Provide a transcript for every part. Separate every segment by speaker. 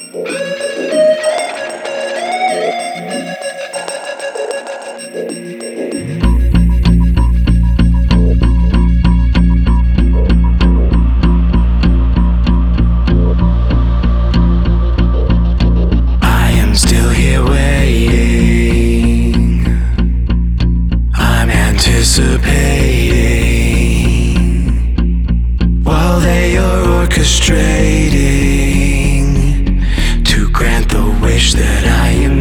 Speaker 1: Anticipating while they are orchestrating to grant the wish that I am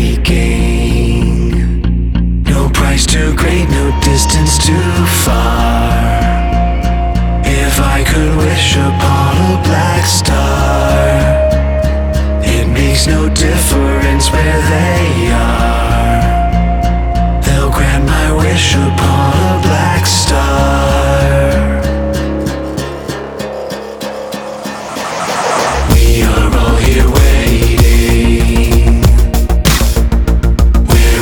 Speaker 1: making. No price too great, no distance too far. If I could wish upon a black star, it makes no difference where they are. They'll grant my wish upon a black star. We are all here waiting. We're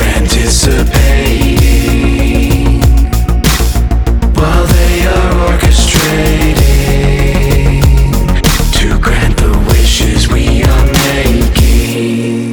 Speaker 1: anticipating while they are orchestrating to grant the wishes we are making.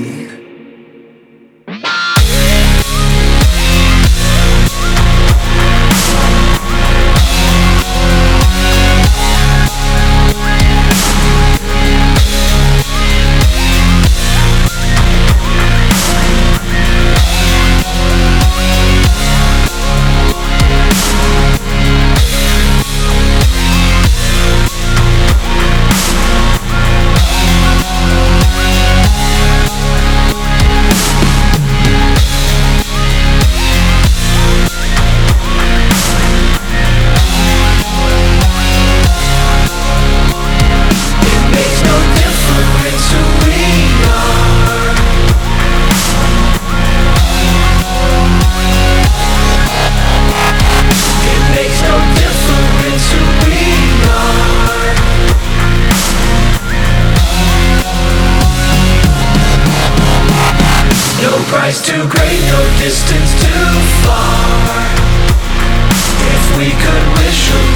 Speaker 1: Price too great, no distance too far. If we could wish